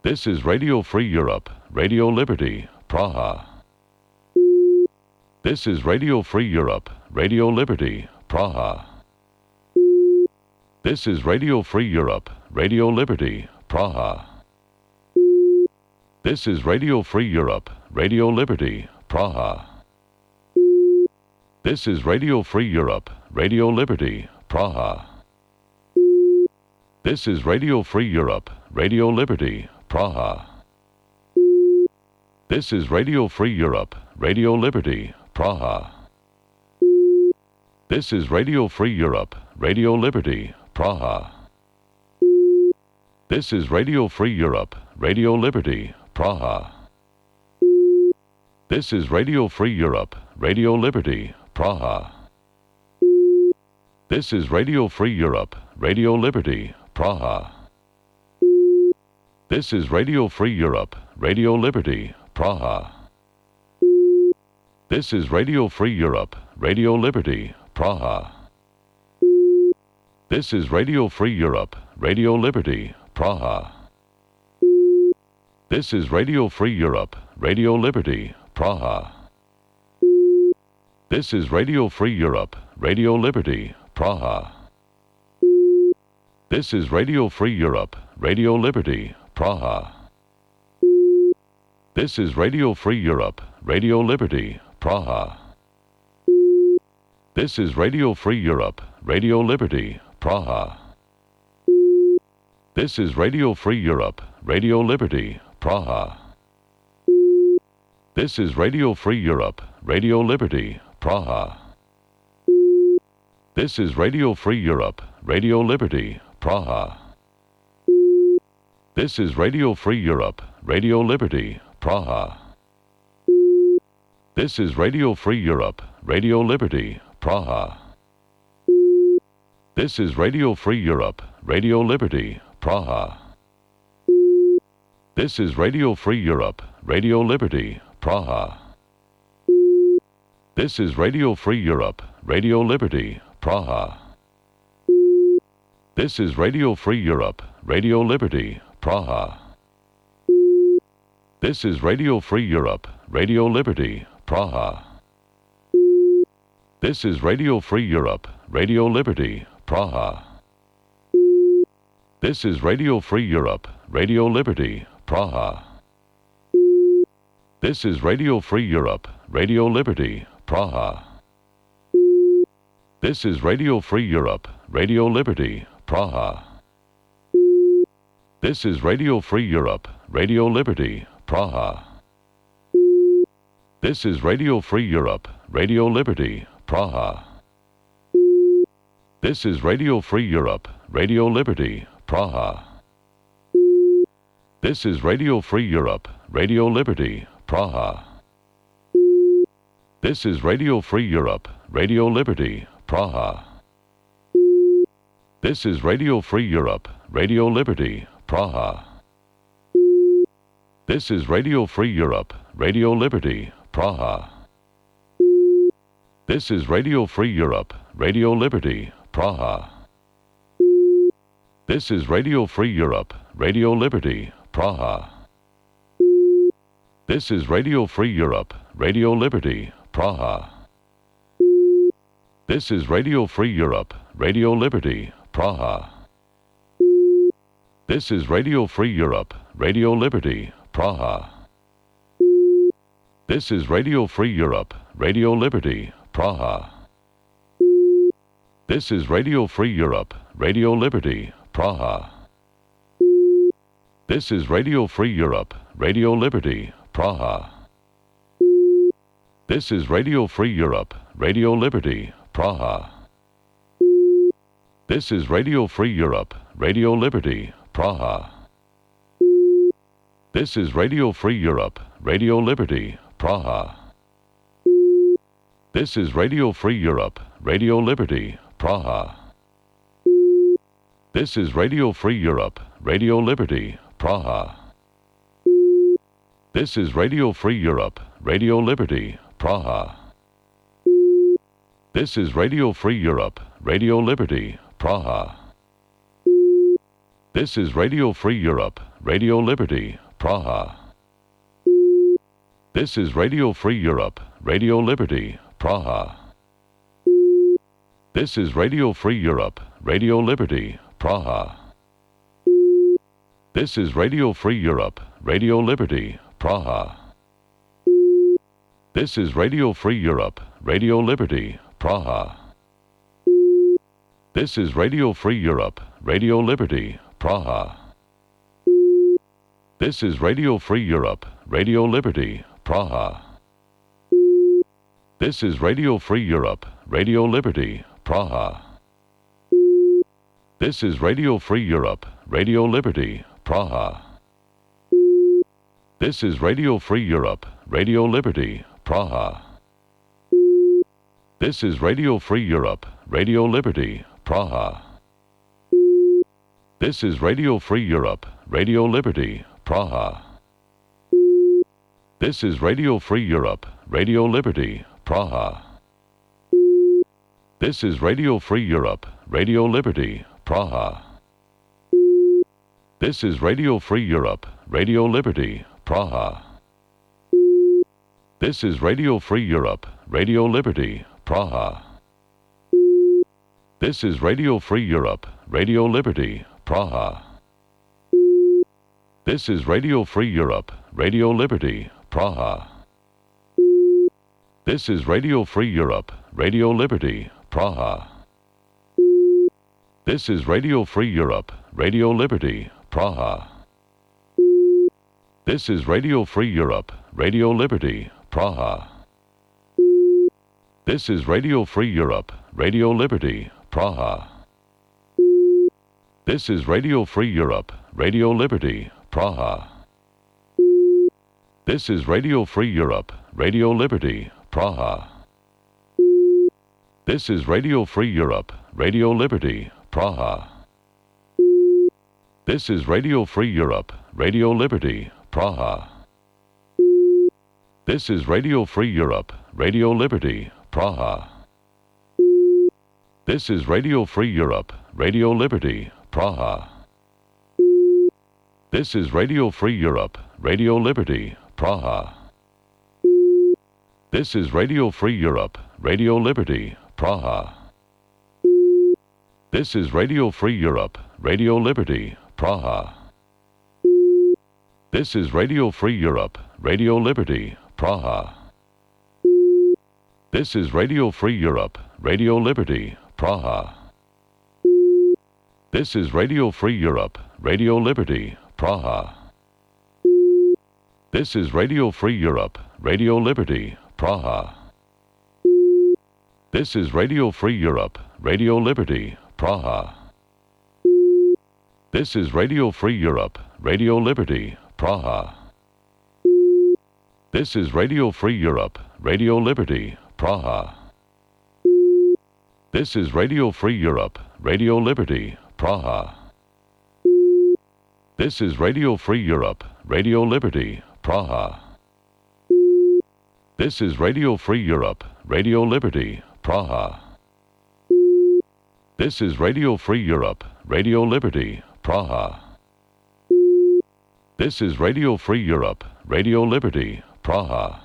This is Radio Free Europe, Radio Liberty, Praha. This is Radio Free Europe, Radio Liberty, Praha. This is Radio Free Europe, Radio Liberty, Praha. This is Radio Free Europe, Radio Liberty, Praha. This is Radio Free Europe, Radio Liberty, Praha. This is Radio Free Europe, Radio Liberty, Praha. This is Radio Free Europe, Radio Liberty, Praha. This is Radio Free Europe, Radio Liberty, Praha. This is Radio Free Europe, Radio Liberty, Praha. This is Radio Free Europe, Radio Liberty, Praha. This is Radio Free Europe, Radio Liberty, Praha. This is Radio Free Europe, Radio Liberty, Praha. This is Radio Free Europe, Radio Liberty, Praha. This is Radio Free Europe, Radio Liberty, Praha. This is Radio Free Europe, Radio Liberty, Praha. This is Radio Free Europe, Radio Liberty, Praha. This is Radio Free Europe, Radio Liberty, Praha. This is Radio Free Europe, Radio Liberty, Praha. This is Radio Free Europe, Radio Liberty, Praha. This is Radio Free Europe, Radio Liberty, Praha. This is Radio Free Europe, Radio Liberty, Praha. This is Radio Free Europe, Radio Liberty, Praha. This is Radio Free Europe, Radio Liberty, Praha. This is Radio Free Europe, Radio Liberty, Praha. This is Radio Free Europe, Radio Liberty, Praha. This is Radio Free Europe, Radio Liberty, Praha. This is Radio Free Europe, Radio Liberty, Praha. This is Radio Free Europe, Radio Liberty, Praha. This is Radio Free Europe, Radio Liberty, Praha. This is Radio Free Europe, Radio Liberty, Praha. This is Radio Free Europe, Radio Liberty, Praha. This is Radio Free Europe, Radio Liberty, Praha. This is Radio Free Europe, Radio Liberty, Praha. This is Radio Free Europe, Radio Liberty, Praha. This is Radio Free Europe, Radio Liberty, Praha. This is Radio Free Europe, Radio Liberty, Praha. This is Radio Free Europe, Radio Liberty, Praha. This is Radio Free Europe, Radio Liberty, Praha. This is Radio Free Europe, Radio Liberty, Praha. This is Radio Free Europe, Radio Liberty, Praha. This is Radio Free Europe, Radio Liberty, Praha. This is Radio Free Europe, Radio Liberty, Praha. This is Radio Free Europe, Radio Liberty, Praha. This is Radio Free Europe, Radio Liberty, Praha. This is Radio Free Europe, Radio Liberty, Praha. This is Radio Free Europe, Radio Liberty, Praha. This is Radio Free Europe, Radio Liberty, Praha. This is Radio Free Europe, Radio Liberty, Praha. This is Radio Free Europe, Radio Liberty, Praha. This is Radio Free Europe, Radio Liberty, Praha. This is Radio Free Europe, Radio Liberty, Praha. This is Radio Free Europe, Radio Liberty, Praha. This is Radio Free Europe, Radio Liberty, Praha. This is Radio Free Europe, Radio Liberty, Praha. This is Radio Free Europe, Radio Liberty, Praha. This is Radio Free Europe, Radio Liberty, Praha. This is Radio Free Europe, Radio Liberty, Praha. This is Radio Free Europe, Radio Liberty, Praha. This is Radio Free Europe, Radio Liberty, Praha. This is Radio Free Europe, Radio Liberty, Praha. This is Radio Free Europe, Radio Liberty, Praha. This is Radio Free Europe, Radio Liberty, Praha. This is Radio Free Europe, Radio Liberty, Praha. This is Radio Free Europe, Radio Liberty, Praha. This is Radio Free Europe, Radio Liberty, Praha. This is Radio Free Europe, Radio Liberty, Praha. This is Radio Free Europe, Radio Liberty, Praha. This is Radio Free Europe, Radio Liberty, Praha. This is Radio Free Europe, Radio Liberty, Praha. This is Radio Free Europe, Radio Liberty, Praha. This is Radio Free Europe, Radio Liberty, Praha. This is Radio Free Europe, Radio Liberty, Praha. This is Radio Free Europe, Radio Liberty, Praha. This is Radio Free Europe, Radio Liberty, Praha. This is Radio Free Europe, Radio Liberty, Praha. This is Radio Free Europe, Radio Liberty, Praha. This is Radio Free Europe, Radio Liberty, Praha. This is Radio Free Europe, Radio Liberty, Praha. This is Radio Free Europe, Radio Liberty, Praha. This is Radio Free Europe, Radio Liberty, Praha. This is Radio Free Europe, Radio Liberty, Praha. This is Radio Free Europe, Radio Liberty, Praha. This is Radio Free Europe, Radio Liberty, Praha. This is Radio Free Europe, Radio Liberty, Praha. This is Radio Free Europe, Radio Liberty, Praha. This is Radio Free Europe, Radio Liberty, Praha. This is Radio Free Europe, Radio Liberty, Praha. This is Radio Free Europe, Radio Liberty, Praha. This is Radio Free Europe, Radio Liberty, Praha. This is Radio Free Europe, Radio Liberty, Praha. This is Radio Free Europe, Radio Liberty, Praha. This is Radio Free Europe, Radio Liberty, Praha. This is Radio Free Europe, Radio Liberty, Praha. This is Radio Free Europe, Radio Liberty, Praha. This is Radio Free Europe, Radio Liberty, Praha. This is Radio Free Europe, Radio Liberty, Praha. This is Radio Free Europe, Radio Liberty, Praha. This is Radio Free Europe, Radio Liberty, Praha.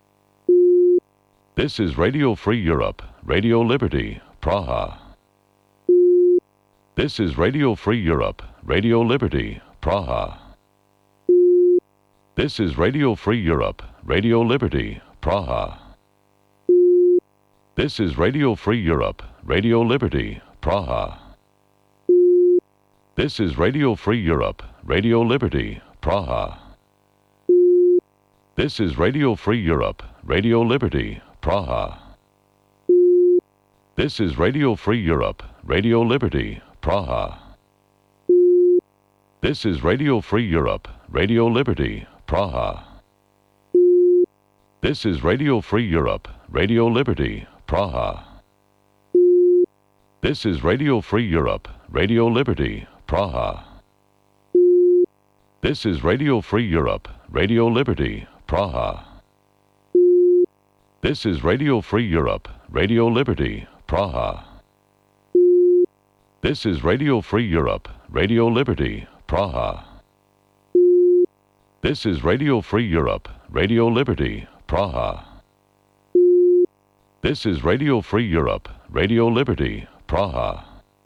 This is Radio Free Europe, Radio Liberty, Praha. This is Radio Free Europe, Radio Liberty, Praha. This is Radio Free Europe, Radio Liberty, Praha. This is Radio Free Europe, Radio Liberty, Praha. This is Radio Free Europe, Radio Liberty, Praha. This is Radio Free Europe, Radio Liberty, Praha. This is Radio Free Europe, Radio Liberty, Praha. This is Radio Free Europe, Radio Liberty, Praha. This is Radio Free Europe, Radio Liberty, Praha. This is Radio Free Europe, Radio Liberty, Praha. This is Radio Free Europe, Radio Liberty, Praha. This is Radio Free Europe, Radio Liberty, Praha. This is Radio Free Europe, Radio Liberty, Praha. This is Radio Free Europe, Radio Liberty, Praha. This is Radio Free Europe, Radio Liberty, Praha.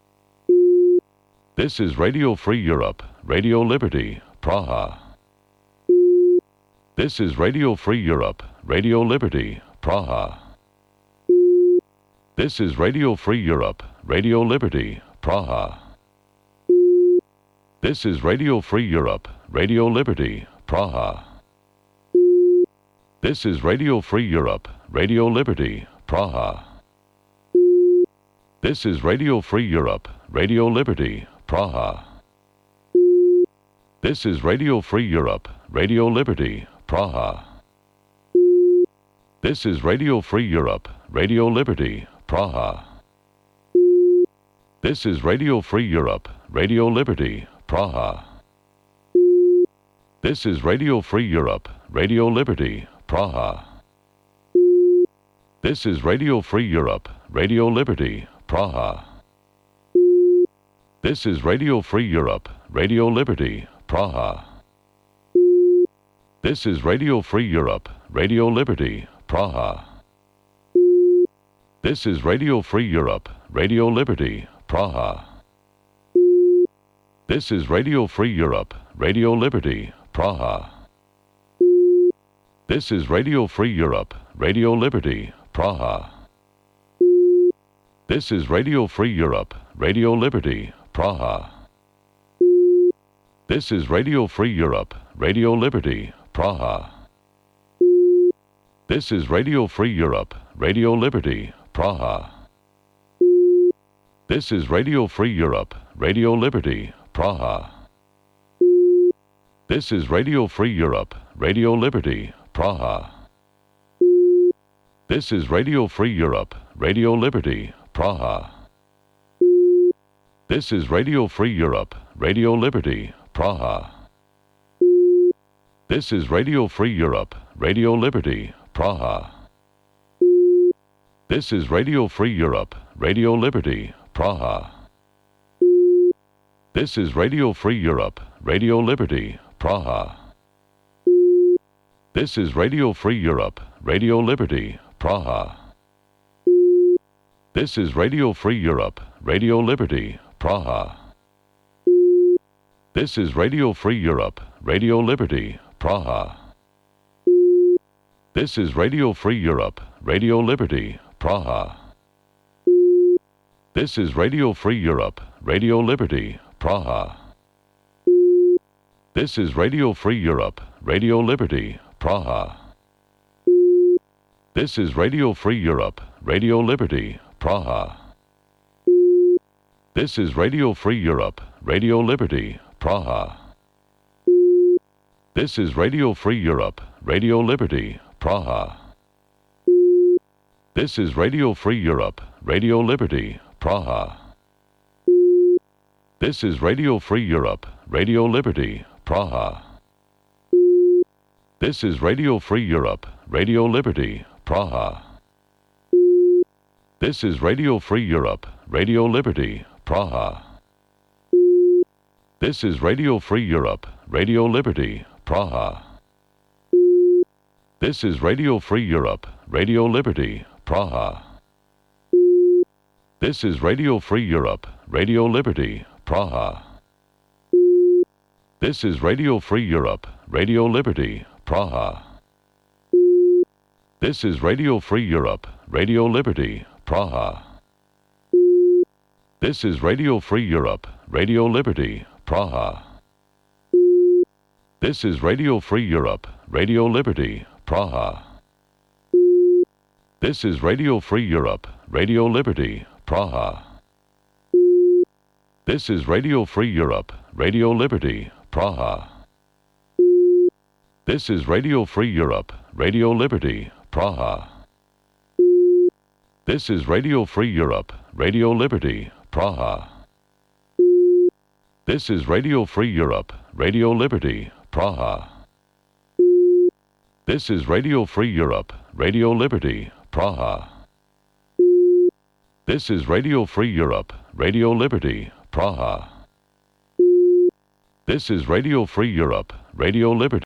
This is Radio Free Europe, Radio Liberty, Praha. This is Radio Free Europe, Radio Liberty, Praha. This is Radio Free Europe, Radio Liberty, Praha. This is Radio Free Europe, Radio Liberty, Praha. This is Radio Free Europe, Radio Liberty, Praha. This is Radio Free Europe, Radio Liberty, Praha. This is Radio Free Europe, Radio Liberty, Praha. This is Radio Free Europe, Radio Liberty, Praha. This is Radio Free Europe, Radio Liberty, Praha. This is Radio Free Europe, Radio Liberty, Praha. This is Radio Free Europe, Radio Liberty, Praha. This is Radio Free Europe, Radio Liberty, Praha. This is Radio Free Europe, Radio Liberty, Praha. This is Radio Free Europe, Radio Liberty, Praha. This is Radio Free Europe, Radio Liberty, Praha. This is Radio Free Europe, Radio Liberty, Praha. This is Radio Free Europe, Radio Liberty, Praha. This is Radio Free Europe, Radio Liberty, Praha. This is Radio Free Europe, Radio Liberty, Praha. This is Radio Free Europe, Radio Liberty, Praha. This is Radio Free Europe, Radio Liberty, Praha. This is Radio Free Europe, Radio Liberty, Praha. This is Radio Free Europe, Radio Liberty, Praha. This is Radio Free Europe, Radio Liberty, Praha. This is Radio Free Europe, Radio Liberty, Praha. This is Radio Free Europe, Radio Liberty, Praha. This is Radio Free Europe, Radio Liberty, Praha. This is Radio Free Europe, Radio Liberty, Praha. This is Radio Free Europe, Radio Liberty, Praha. This is Radio Free Europe, Radio Liberty, Praha. This is Radio Free Europe, Radio Liberty, Praha. This is Radio Free Europe, Radio Liberty, Praha. This is Radio Free Europe, Radio Liberty, Praha. This is Radio Free Europe, Radio Liberty, Praha. This is Radio Free Europe, Radio Liberty, Praha. This is Radio Free Europe, Radio Liberty, Praha. This is Radio Free Europe, Radio Liberty, Praha. This is Radio Free Europe, Radio Liberty, Praha. This is Radio Free Europe, Radio Liberty, Praha. This is Radio Free Europe, Radio Liberty, Praha. This is Radio Free Europe, Radio Liberty, Praha. This is Radio Free Europe, Radio Liberty, Praha. This is Radio Free Europe, Radio Liberty, Praha. This is Radio Free Europe, Radio Liberty, Praha. This is Radio Free Europe, Radio Liberty, Praha. This is Radio Free Europe, Radio Liberty, Praha. This is Radio Free Europe, Radio Liberty, Praha. This is Radio Free Europe, Radio Liberty, Praha. This is Radio Free Europe, Radio Liberty, Praha. This is Radio Free Europe, Radio Liberty, Praha. This is Radio Free Europe, Radio Liberty, Praha. This is Radio Free Europe, Radio Liberty, Praha. This is Radio Free Europe, Radio Liberty, Praha. This is Radio Free Europe, Radio Liberty.